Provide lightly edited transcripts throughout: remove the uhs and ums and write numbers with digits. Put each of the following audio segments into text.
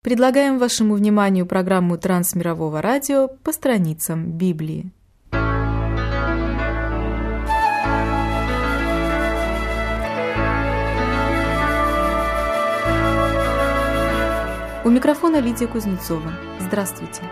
Предлагаем вашему вниманию программу Трансмирового радио по страницам Библии. У микрофона Лидия Кузнецова. Здравствуйте.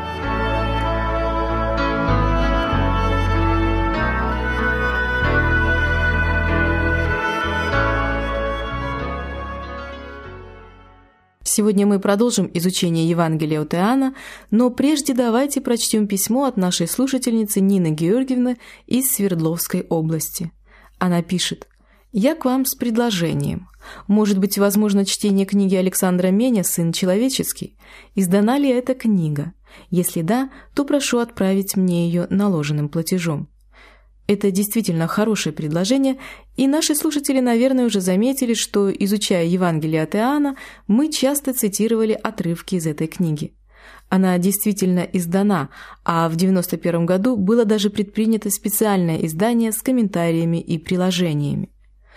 Сегодня мы продолжим изучение Евангелия от Иоанна, но прежде давайте прочтем письмо от нашей слушательницы Нины Георгиевны из Свердловской области. Она пишет: «Я к вам с предложением. Может быть, возможно чтение книги Александра Меня «Сын человеческий»? Издана ли эта книга? Если да, то прошу отправить мне ее наложенным платежом». Это действительно хорошее предложение, и наши слушатели, наверное, уже заметили, что, изучая Евангелие от Иоанна, мы часто цитировали отрывки из этой книги. Она действительно издана, а в 1991 году было даже предпринято специальное издание с комментариями и приложениями.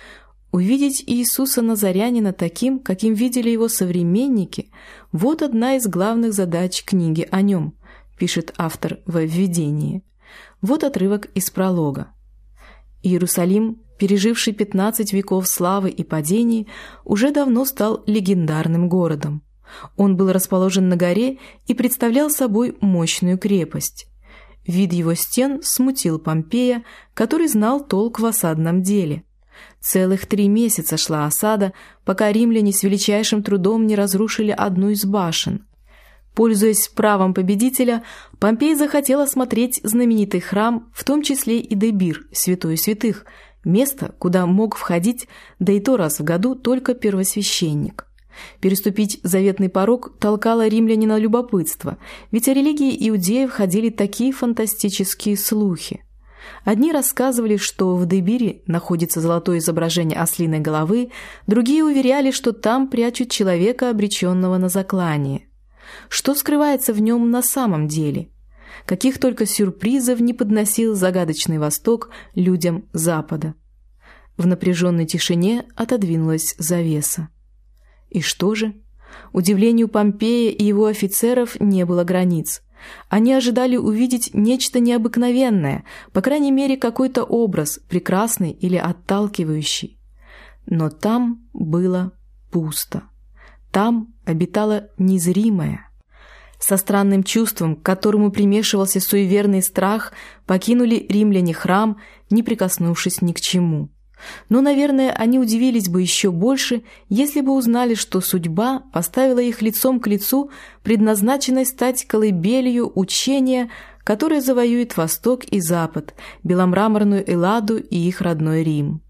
Увидеть Иисуса Назарянина таким, каким видели его современники, вот одна из главных задач книги о нем, пишет автор во введении. Вот отрывок из пролога. Иерусалим, переживший 15 веков славы и падений, уже давно стал легендарным городом. Он был расположен на горе и представлял собой мощную крепость. Вид его стен смутил Помпея, который знал толк в осадном деле. Целых 3 месяца шла осада, пока римляне с величайшим трудом не разрушили одну из башен. Пользуясь правом победителя, Помпей захотел осмотреть знаменитый храм, в том числе и Дебир, святой святых, место, куда мог входить, да и то раз в году, только первосвященник. Переступить заветный порог толкало римлянина любопытство, ведь о религии иудеев ходили такие фантастические слухи. Одни рассказывали, что в Дебире находится золотое изображение ослиной головы, другие уверяли, что там прячут человека, обреченного на заклание. Что скрывается в нем на самом деле? Каких только сюрпризов не подносил загадочный Восток людям Запада. В напряженной тишине отодвинулась завеса. И что же? Удивлению Помпея и его офицеров не было границ. Они ожидали увидеть нечто необыкновенное, по крайней мере, какой-то образ, прекрасный или отталкивающий. Но там было пусто. Там обитало незримое. Со странным чувством, к которому примешивался суеверный страх, покинули римляне храм, не прикоснувшись ни к чему. Но, наверное, они удивились бы еще больше, если бы узнали, что судьба поставила их лицом к лицу, предназначенной стать колыбелью учения, которое завоюет Восток и Запад, беломраморную Элладу и их родной Рим.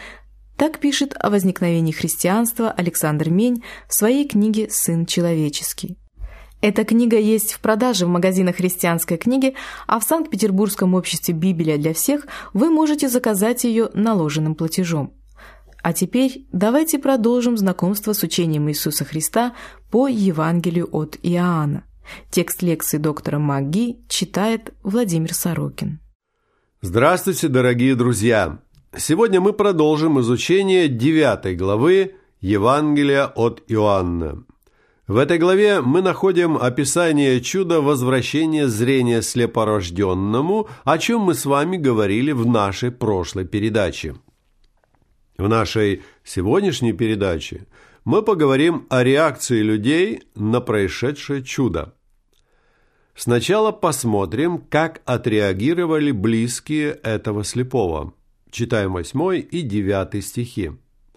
Так пишет о возникновении христианства Александр Мень в своей книге «Сын человеческий». Эта книга есть в продаже в магазинах христианской книги, а в Санкт-Петербургском обществе «Библия для всех» вы можете заказать ее наложенным платежом. А теперь давайте продолжим знакомство с учением Иисуса Христа по Евангелию от Иоанна. Текст лекции доктора МакГи читает Владимир Сорокин. Здравствуйте, дорогие друзья! Сегодня мы продолжим изучение 9 главы Евангелия от Иоанна. В этой главе мы находим описание чуда возвращения зрения слепорожденному, о чем мы с вами говорили в нашей прошлой передаче. В нашей сегодняшней передаче мы поговорим о реакции людей на происшедшее чудо. Сначала посмотрим, как отреагировали близкие этого слепого. Читаем 8 и 9 стихи.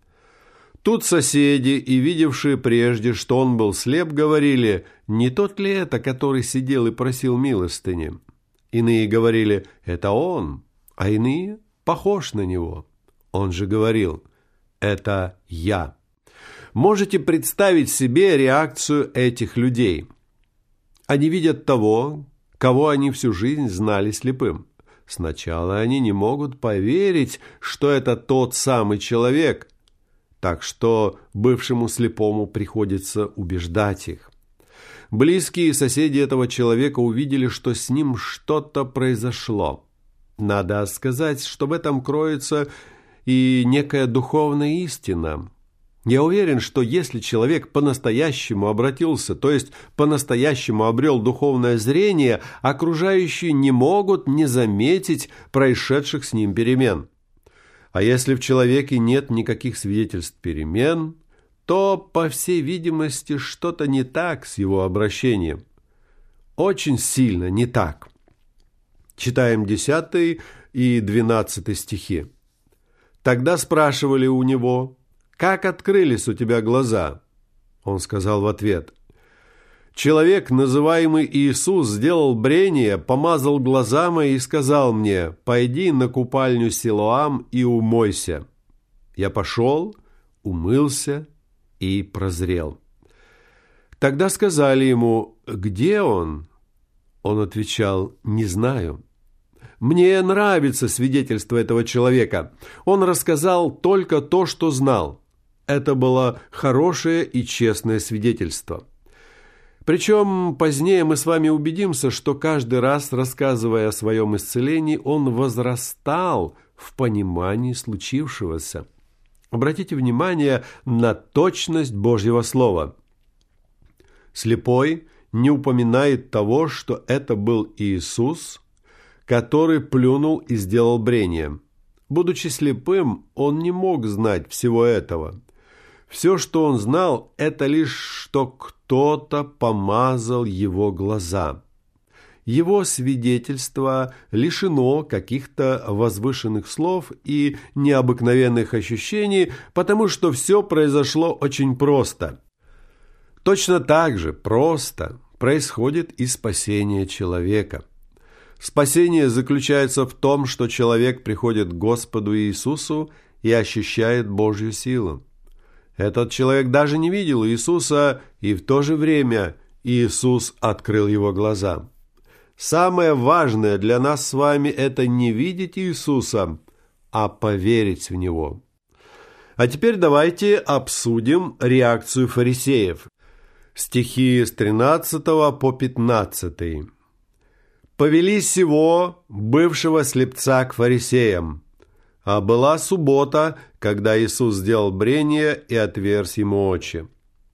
«Тут соседи, и видевшие прежде, что он был слеп, говорили, не тот ли это, который сидел и просил милостыни? Иные говорили, это он, а иные, похож на него. Он же говорил, это я». Можете представить себе реакцию этих людей? Они видят того, кого они всю жизнь знали слепым. Сначала они не могут поверить, что это тот самый человек, так что бывшему слепому приходится убеждать их. Близкие соседи этого человека увидели, что с ним что-то произошло. Надо сказать, что в этом кроется и некая духовная истина. Я уверен, что если человек по-настоящему обратился, то есть по-настоящему обрел духовное зрение, окружающие не могут не заметить происшедших с ним перемен. А если в человеке нет никаких свидетельств перемен, то, по всей видимости, что-то не так с его обращением. Очень сильно не так. Читаем 10 и 12 стихи. «Тогда спрашивали у него: как открылись у тебя глаза?» Он сказал в ответ: «Человек, называемый Иисус, сделал брение, помазал глаза мои и сказал мне: пойди на купальню Силоам и умойся. Я пошел, умылся и прозрел». Тогда сказали ему: где он? Он отвечал: не знаю. Мне нравится свидетельство этого человека. Он рассказал только то, что знал. Это было хорошее и честное свидетельство. Причем позднее мы с вами убедимся, что каждый раз, рассказывая о своем исцелении, он возрастал в понимании случившегося. Обратите внимание на точность Божьего Слова. Слепой не упоминает того, что это был Иисус, который плюнул и сделал брение. Будучи слепым, он не мог знать всего этого. Все, что он знал, это лишь, что кто-то помазал его глаза. Его свидетельство лишено каких-то возвышенных слов и необыкновенных ощущений, потому что все произошло очень просто. Точно так же просто происходит и спасение человека. Спасение заключается в том, что человек приходит к Господу Иисусу и ощущает Божью силу. Этот человек даже не видел Иисуса, и в то же время Иисус открыл его глаза. Самое важное для нас с вами – это не видеть Иисуса, а поверить в Него. А теперь давайте обсудим реакцию фарисеев. Стихи с 13 по 15. «Повели сего, бывшего слепца, к фарисеям. А была суббота, когда Иисус сделал брение и отверз ему очи.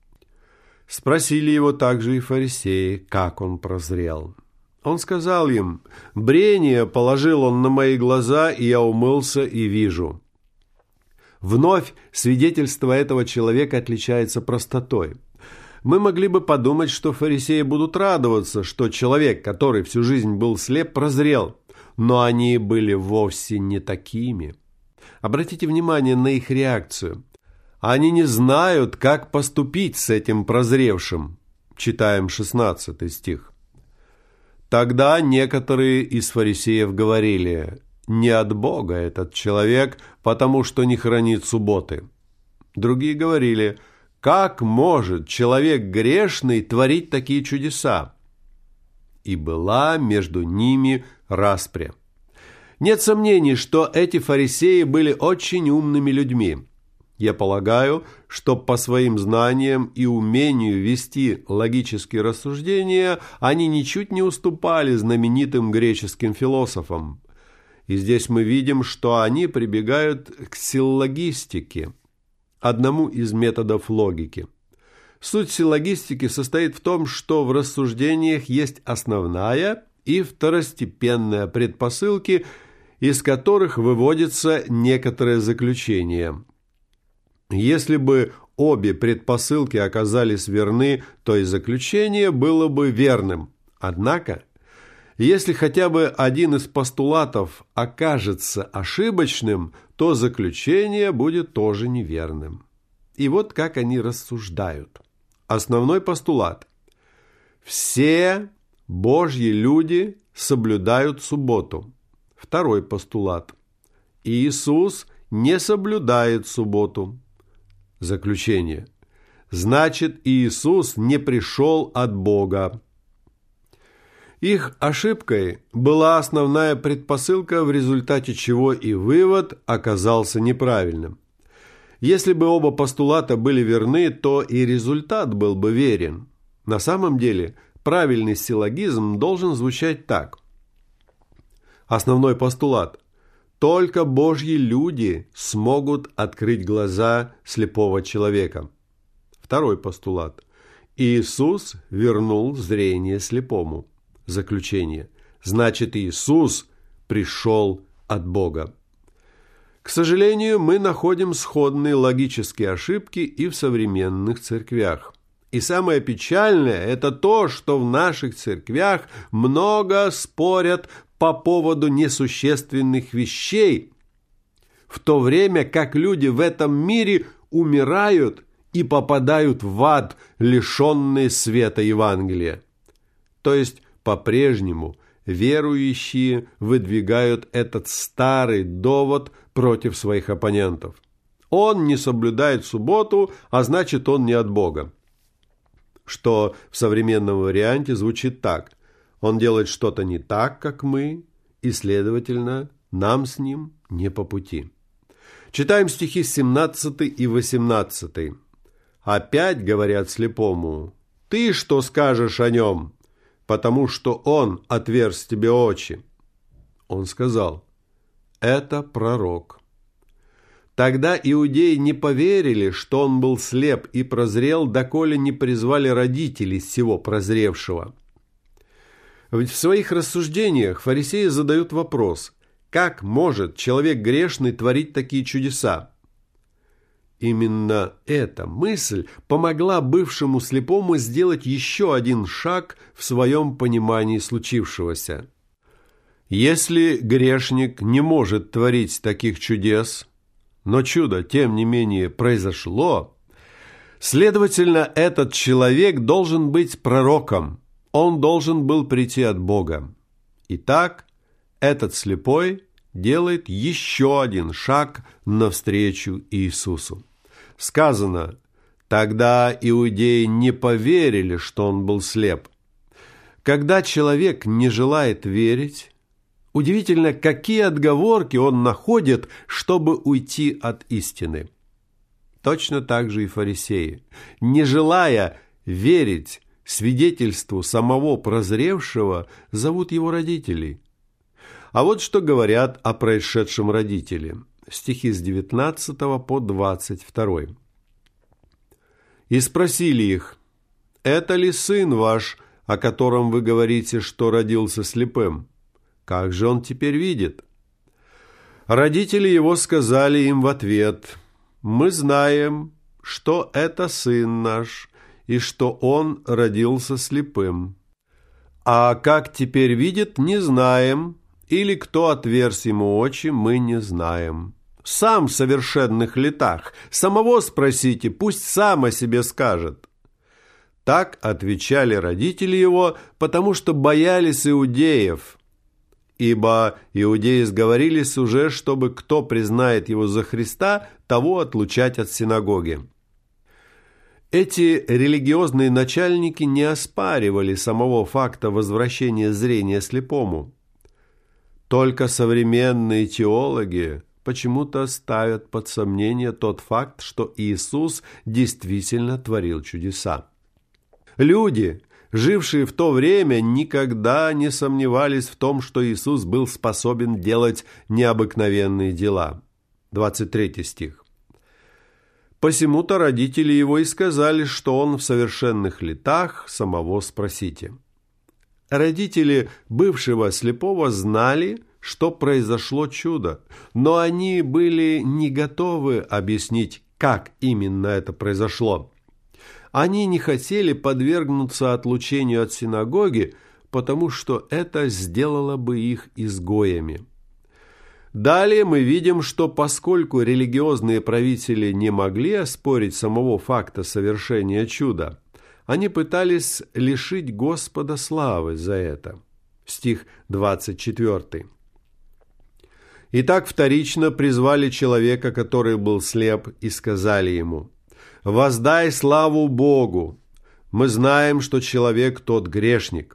Спросили его также и фарисеи, как он прозрел. Он сказал им: брение положил он на мои глаза, и я умылся и вижу». Вновь свидетельство этого человека отличается простотой. Мы могли бы подумать, что фарисеи будут радоваться, что человек, который всю жизнь был слеп, прозрел, но они были вовсе не такими. Обратите внимание на их реакцию. Они не знают, как поступить с этим прозревшим. Читаем 16 стих. «Тогда некоторые из фарисеев говорили: не от Бога этот человек, потому что не хранит субботы. Другие говорили: как может человек грешный творить такие чудеса? И была между ними распря». Нет сомнений, что эти фарисеи были очень умными людьми. Я полагаю, что по своим знаниям и умению вести логические рассуждения они ничуть не уступали знаменитым греческим философам. И здесь мы видим, что они прибегают к силлогистике, одному из методов логики. Суть силлогистики состоит в том, что в рассуждениях есть основная и второстепенная предпосылки, из которых выводится некоторое заключение. Если бы обе предпосылки оказались верны, то и заключение было бы верным. Однако, если хотя бы один из постулатов окажется ошибочным, то заключение будет тоже неверным. И вот как они рассуждают. Основной постулат: все Божьи люди соблюдают субботу. Второй постулат: Иисус не соблюдает субботу. Заключение: значит, Иисус не пришел от Бога. Их ошибкой была основная предпосылка, в результате чего и вывод оказался неправильным. Если бы оба постулата были верны, то и результат был бы верен. На самом деле, правильный силлогизм должен звучать так. Основной постулат: Только Божьи люди смогут открыть глаза слепого человека. Второй постулат. Иисус вернул зрение слепому. Заключение. Значит, Иисус пришел от Бога. К сожалению, мы находим сходные логические ошибки и в современных церквях. И самое печальное – это то, что в наших церквях много спорят по поводу несущественных вещей, в то время как люди в этом мире умирают и попадают в ад, лишенные света Евангелия. То есть, по-прежнему верующие выдвигают этот старый довод против своих оппонентов. Он не соблюдает субботу, а значит, он не от Бога. Что в современном варианте звучит так. Он делает что-то не так, как мы, и, следовательно, нам с ним не по пути. Читаем стихи 17 и 18. «Опять говорят слепому: ты что скажешь о нем? Потому что он отверз тебе очи». Он сказал: это пророк. Тогда иудеи не поверили, что он был слеп и прозрел, доколе не призвали родителей сего прозревшего. Ведь в своих рассуждениях фарисеи задают вопрос: как может человек грешный творить такие чудеса? Именно эта мысль помогла бывшему слепому сделать еще один шаг в своем понимании случившегося. Если грешник не может творить таких чудес, но чудо, тем не менее, произошло, следовательно, этот человек должен быть пророком, он должен был прийти от Бога. Итак, этот слепой делает еще один шаг навстречу Иисусу. Сказано: тогда иудеи не поверили, что он был слеп. Когда человек не желает верить, удивительно, какие отговорки он находит, чтобы уйти от истины. Точно так же и фарисеи, не желая верить свидетельству самого прозревшего, зовут его родителей. А вот что говорят о происшедшем родители. Стихи с 19 по 22. «И спросили их: это ли сын ваш, о котором вы говорите, что родился слепым? Как же он теперь видит?» Родители его сказали им в ответ: мы знаем, что это сын наш, и что он родился слепым. А как теперь видит, не знаем, или кто отверз ему очи, мы не знаем. Сам в совершенных летах, самого спросите, пусть сам о себе скажет. Так отвечали родители его, потому что боялись иудеев, ибо иудеи сговорились уже, чтобы кто признает его за Христа, того отлучать от синагоги. Эти религиозные начальники не оспаривали самого факта возвращения зрения слепому. Только современные теологи почему-то ставят под сомнение тот факт, что Иисус действительно творил чудеса. Люди, жившие в то время, никогда не сомневались в том, что Иисус был способен делать необыкновенные дела. 23 стих. «Посему-то родители его и сказали, что он в совершенных летах, самого спросите». Родители бывшего слепого знали, что произошло чудо, но они были не готовы объяснить, как именно это произошло. Они не хотели подвергнуться отлучению от синагоги, потому что это сделало бы их изгоями. Далее мы видим, что поскольку религиозные правители не могли оспорить самого факта совершения чуда, они пытались лишить Господа славы за это. Стих 24. Итак, вторично призвали человека, который был слеп, и сказали ему: «Воздай славу Богу! Мы знаем, что человек тот грешник».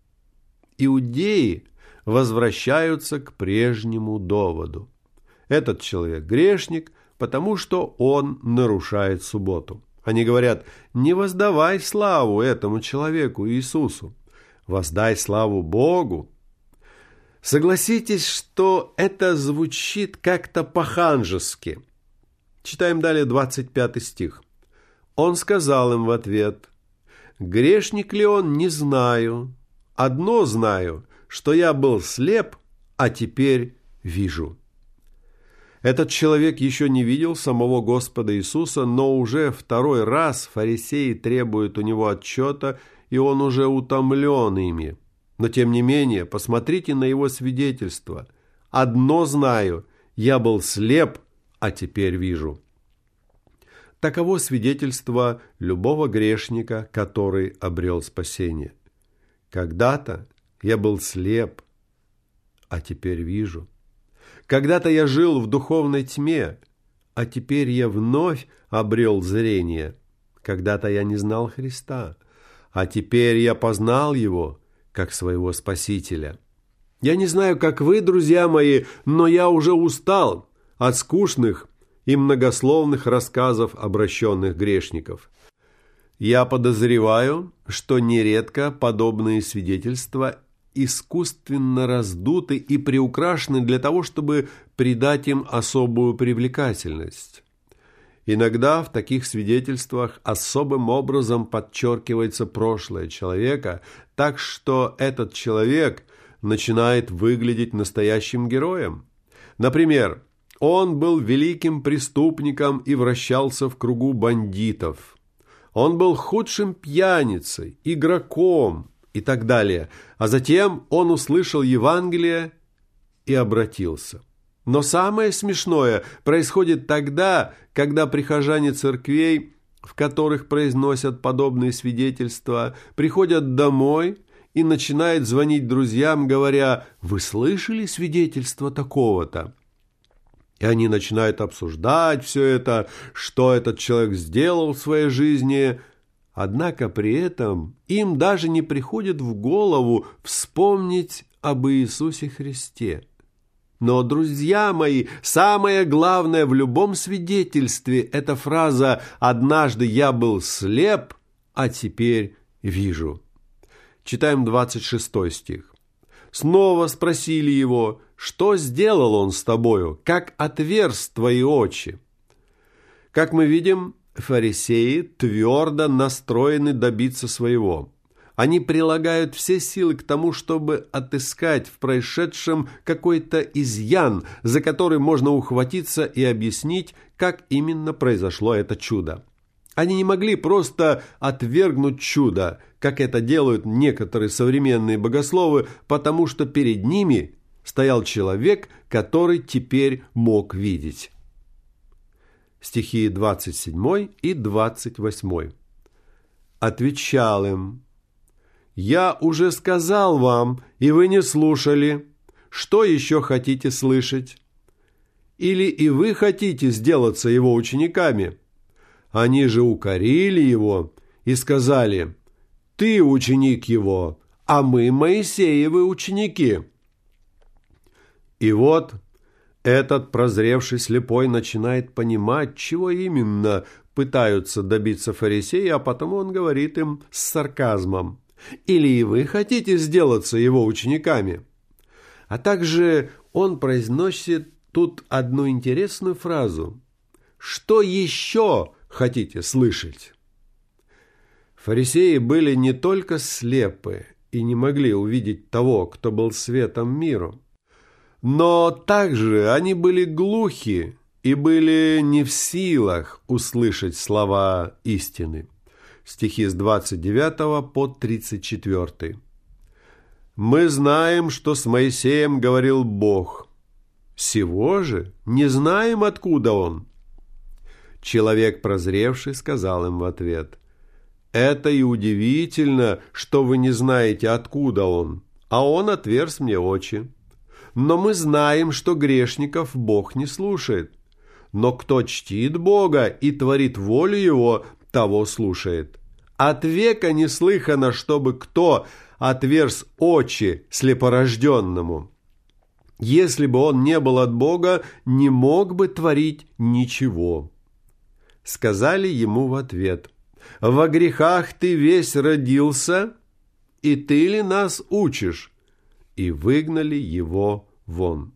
Иудеи возвращаются к прежнему доводу. Этот человек грешник, потому что он нарушает субботу. Они говорят: не воздавай славу этому человеку Иисусу, воздай славу Богу. Согласитесь, что это звучит как-то по-ханжески. Читаем далее 25 стих. Он сказал им в ответ: «Грешник ли он, не знаю. Одно знаю, что я был слеп, а теперь вижу». Этот человек еще не видел самого Господа Иисуса, но уже второй раз фарисеи требуют у него отчета, и он уже утомлен ими. Но тем не менее, посмотрите на его свидетельство. «Одно знаю, я был слеп, а теперь вижу». Таково свидетельство любого грешника, который обрел спасение. Когда-то я был слеп, а теперь вижу. Когда-то я жил в духовной тьме, а теперь я вновь обрел зрение. Когда-то я не знал Христа, а теперь я познал Его как своего Спасителя. Я не знаю, как вы, друзья мои, но я уже устал от скучных и многословных рассказов обращенных грешников. Я подозреваю, что нередко подобные свидетельства искусственно раздуты и приукрашены для того, чтобы придать им особую привлекательность. Иногда в таких свидетельствах особым образом подчеркивается прошлое человека, так что этот человек начинает выглядеть настоящим героем. Например, он был великим преступником и вращался в кругу бандитов. Он был худшим пьяницей, игроком и так далее. А затем он услышал Евангелие и обратился. Но самое смешное происходит тогда, когда прихожане церквей, в которых произносят подобные свидетельства, приходят домой и начинают звонить друзьям, говоря: «Вы слышали свидетельство такого-то?» И они начинают обсуждать все это, что этот человек сделал в своей жизни. Однако при этом им даже не приходит в голову вспомнить об Иисусе Христе. Но, друзья мои, самое главное в любом свидетельстве – это фраза «однажды я был слеп, а теперь вижу». Читаем 26 стих. «Снова спросили его: что сделал он с тобою? Как отверз твои очи?» Как мы видим, фарисеи твердо настроены добиться своего. Они прилагают все силы к тому, чтобы отыскать в происшедшем какой-то изъян, за который можно ухватиться и объяснить, как именно произошло это чудо. Они не могли просто отвергнуть чудо, как это делают некоторые современные богословы, потому что перед ними стоял человек, который теперь мог видеть. Стихи 27 и 28. «Отвечал им: я уже сказал вам, и вы не слушали. Что еще хотите слышать? Или и вы хотите сделаться его учениками?» Они же укорили его и сказали: «Ты ученик его, а мы Моисеевы ученики». И вот этот прозревший слепой начинает понимать, чего именно пытаются добиться фарисеи, а потому он говорит им с сарказмом: «Или и вы хотите сделаться его учениками?» А также он произносит тут одну интересную фразу: «Что еще хотите слышать?» Фарисеи были не только слепы и не могли увидеть того, кто был светом миру, но также они были глухи и были не в силах услышать слова истины. Стихи с 29 по 34. «Мы знаем, что с Моисеем говорил Бог. Сего же не знаем, откуда он». Человек прозревший сказал им в ответ: «Это и удивительно, что вы не знаете, откуда он, а он отверз мне очи. Но мы знаем, что грешников Бог не слушает. Но кто чтит Бога и творит волю Его, того слушает. От века не слыхано, чтобы кто отверз очи слепорожденному. Если бы он не был от Бога, не мог бы творить ничего». Сказали ему в ответ: «Во грехах ты весь родился, и ты ли нас учишь? и выгнали его вон.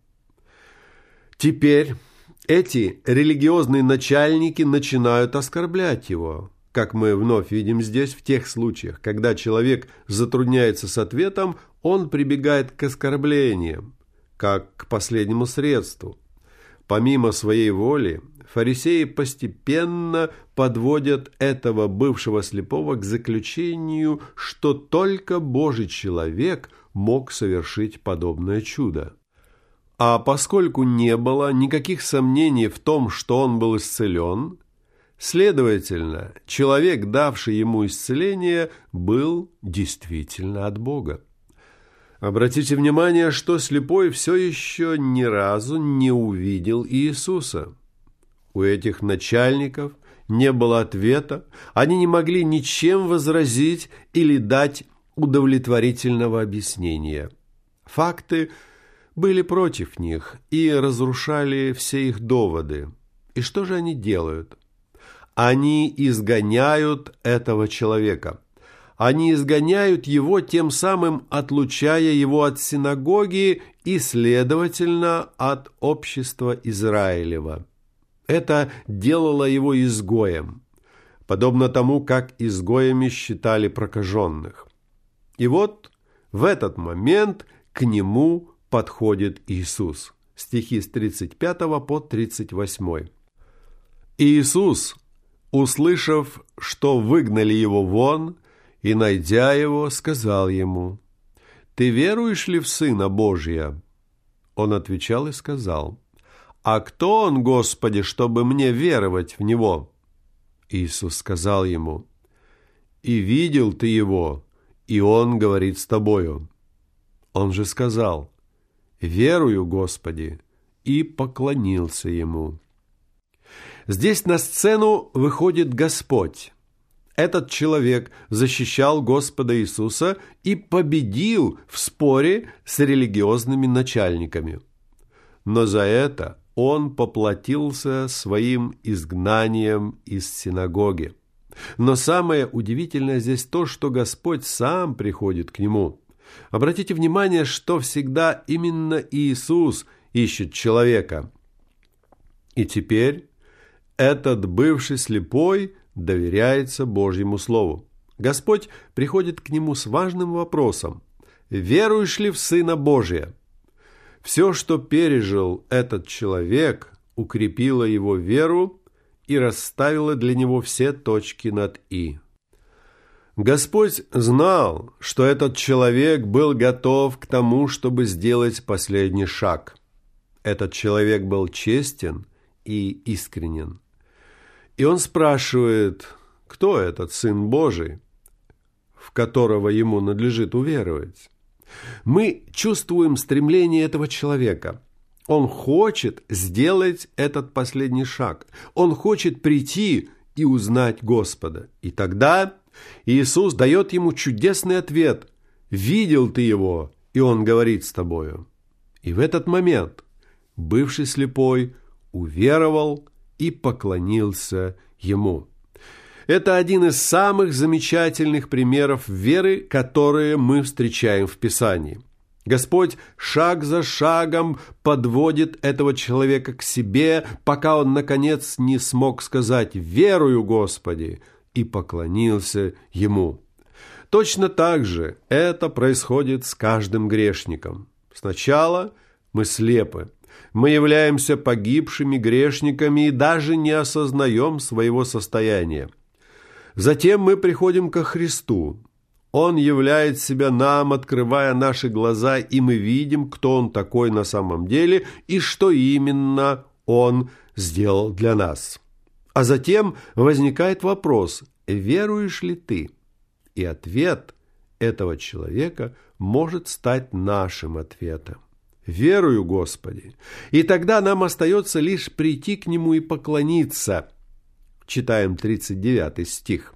Теперь эти религиозные начальники начинают оскорблять его, как мы вновь видим здесь, в тех случаях, когда человек затрудняется с ответом, он прибегает к оскорблениям, как к последнему средству. Помимо своей воли, фарисеи постепенно подводят этого бывшего слепого к заключению, что только Божий человек мог совершить подобное чудо. А поскольку не было никаких сомнений в том, что он был исцелен, следовательно, человек, давший ему исцеление, был действительно от Бога. Обратите внимание, что слепой все еще ни разу не увидел Иисуса. У этих начальников не было ответа, они не могли ничем возразить или дать удовлетворительного объяснения. Факты были против них и разрушали все их доводы. И что же они делают? Они изгоняют этого человека. Они изгоняют его, тем самым отлучая его от синагоги и, следовательно, от общества Израилева. Это делало его изгоем, подобно тому, как изгоями считали прокаженных. И вот в этот момент к нему подходит Иисус. Стихи с 35 по 38. Иисус, услышав, что выгнали его вон, и, найдя его, сказал ему: «Ты веруешь ли в Сына Божия?» Он отвечал и сказал: «А кто он, Господи, чтобы мне веровать в Него?» Иисус сказал ему: «И видел ты его, и он говорит с тобою». Он же сказал: «Верую, Господи», и поклонился ему. Здесь на сцену выходит Господь. Этот человек защищал Господа Иисуса и победил в споре с религиозными начальниками. Но за это он поплатился своим изгнанием из синагоги. Но самое удивительное здесь то, что Господь сам приходит к нему. Обратите внимание, что всегда именно Иисус ищет человека. И теперь этот бывший слепой доверяется Божьему Слову. Господь приходит к нему с важным вопросом: «Веруешь ли в Сына Божия?» Все, что пережил этот человек, укрепило его веру и расставило для него все точки над «и». Господь знал, что этот человек был готов к тому, чтобы сделать последний шаг. Этот человек был честен и искренен. И он спрашивает, кто этот Сын Божий, в которого ему надлежит уверовать. Мы чувствуем стремление этого человека. Он хочет сделать этот последний шаг. Он хочет прийти и узнать Господа. И тогда Иисус дает ему чудесный ответ: «Видел ты его, и он говорит с тобою». И в этот момент бывший слепой уверовал и поклонился ему. Это один из самых замечательных примеров веры, которые мы встречаем в Писании. Господь шаг за шагом подводит этого человека к себе, пока он, наконец, не смог сказать «Верую, Господи», и поклонился ему. Точно так же это происходит с каждым грешником. Сначала мы слепы. Мы являемся погибшими грешниками и даже не осознаем своего состояния. Затем мы приходим ко Христу. Он являет себя нам, открывая наши глаза, и мы видим, кто Он такой на самом деле и что именно Он сделал для нас. А затем возникает вопрос: веруешь ли ты? И ответ этого человека может стать нашим ответом. «Верую, Господи». И тогда нам остается лишь прийти к Нему и поклониться. Читаем 39 стих.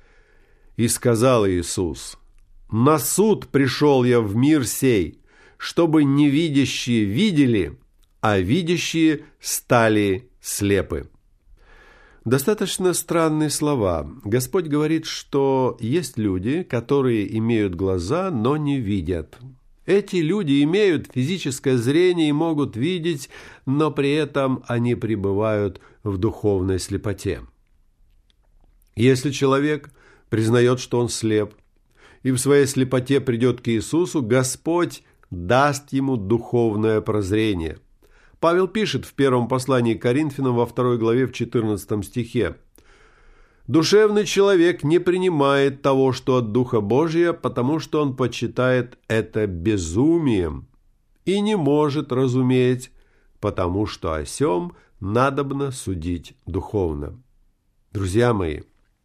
«И сказал Иисус: на суд пришел я в мир сей, чтобы невидящие видели, а видящие стали слепы». Достаточно странные слова. Господь говорит, что есть люди, которые имеют глаза, но не видят. Эти люди имеют физическое зрение и могут видеть, но при этом они пребывают в духовной слепоте. Если человек признает, что он слеп, и в своей слепоте придет к Иисусу, Господь даст ему духовное прозрение. Павел пишет в первом послании к Коринфянам во 2 главе в 14 стихе: «Душевный человек не принимает того, что от Духа Божия, потому что он почитает это безумием и не может разуметь, потому что о сем надобно судить духовно». Друзья мои,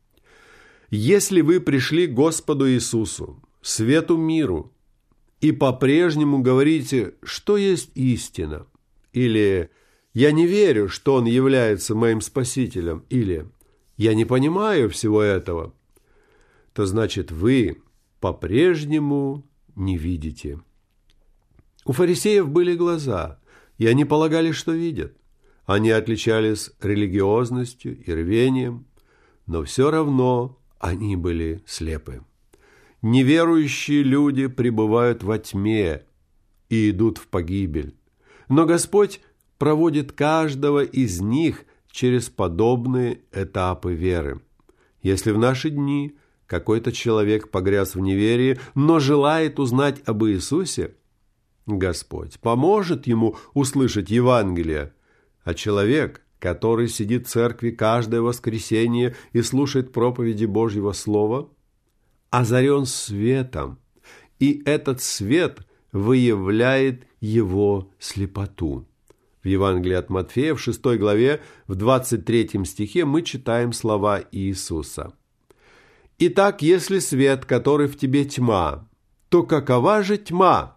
если вы пришли к Господу Иисусу, свету миру, и по-прежнему говорите, что есть истина, или «я не верю, что Он является моим Спасителем», или «я не понимаю всего этого», то значит вы по-прежнему не видите. У фарисеев были глаза, и они полагали, что видят. Они отличались религиозностью и рвением, но все равно они были слепы. Неверующие люди пребывают во тьме и идут в погибель. Но Господь проводит каждого из них через подобные этапы веры. Если в наши дни какой-то человек погряз в неверии, но желает узнать об Иисусе, Господь поможет ему услышать Евангелие, а человек, который сидит в церкви каждое воскресенье и слушает проповеди Божьего Слова, озарен светом, и этот свет выявляет его слепоту. В Евангелии от Матфея в 6 главе в 23 стихе мы читаем слова Иисуса. «Итак, если свет, который в тебе тьма, то какова же тьма?»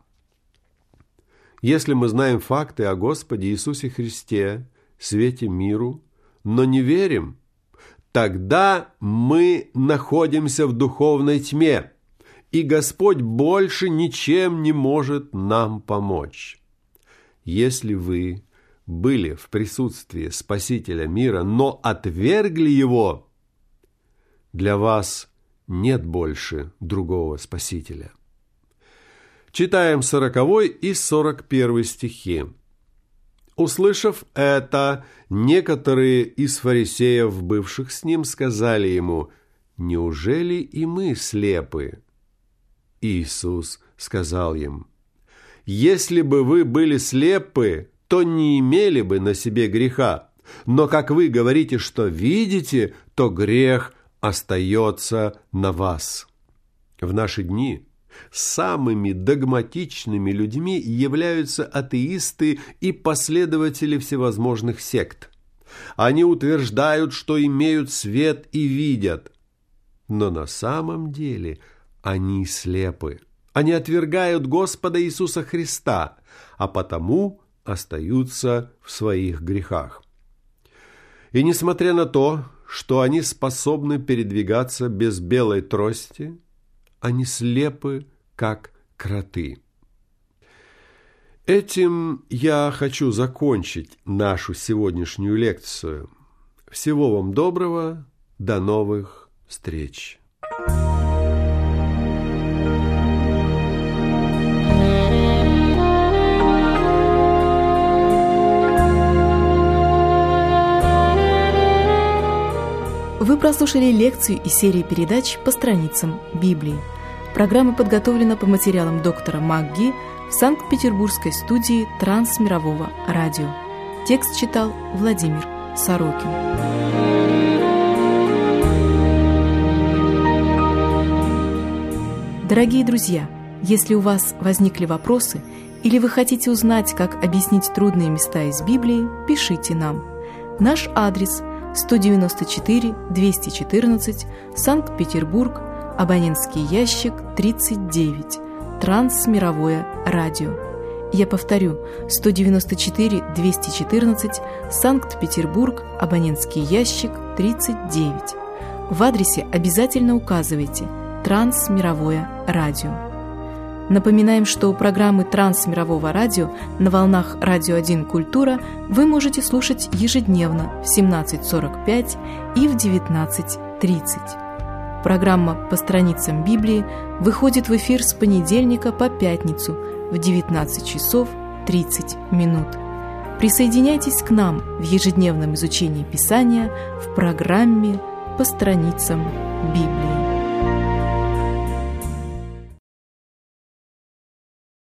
Если мы знаем факты о Господе Иисусе Христе, свете миру, но не верим, тогда мы находимся в духовной тьме, и Господь больше ничем не может нам помочь. Если вы были в присутствии Спасителя мира, но отвергли Его, для вас нет больше другого Спасителя. Читаем 40 и 41 стихи. Услышав это, некоторые из фарисеев, бывших с ним, сказали ему: «Неужели и мы слепы?» Иисус сказал им: «Если бы вы были слепы, то не имели бы на себе греха. Но как вы говорите, что видите, то грех остается на вас». В наши дни самыми догматичными людьми являются атеисты и последователи всевозможных сект. Они утверждают, что имеют свет и видят, но на самом деле они слепы. Они отвергают Господа Иисуса Христа, а потому остаются в своих грехах. И несмотря на то, что они способны передвигаться без белой трости, они слепы, как кроты. Этим я хочу закончить нашу сегодняшнюю лекцию. Всего вам доброго, до новых встреч! Вы прослушали лекцию из серии передач по страницам Библии. Программа подготовлена по материалам доктора МакГи в Санкт-Петербургской студии Трансмирового радио. Текст читал Владимир Сорокин. Дорогие друзья, если у вас возникли вопросы или вы хотите узнать, как объяснить трудные места из Библии, пишите нам. Наш адрес – 194 214, Санкт-Петербург, абонентский ящик 39, Трансмировое радио. Я повторю, 194 214, Санкт-Петербург, абонентский ящик 39. В адресе обязательно указывайте «Трансмировое радио». Напоминаем, что программы Трансмирового радио на волнах «Радио 1 Культура» вы можете слушать ежедневно в 17:45 и в 19:30. Программа «По страницам Библии» выходит в эфир с понедельника по пятницу в 19 часов 30 минут. Присоединяйтесь к нам в ежедневном изучении Писания в программе «По страницам Библии».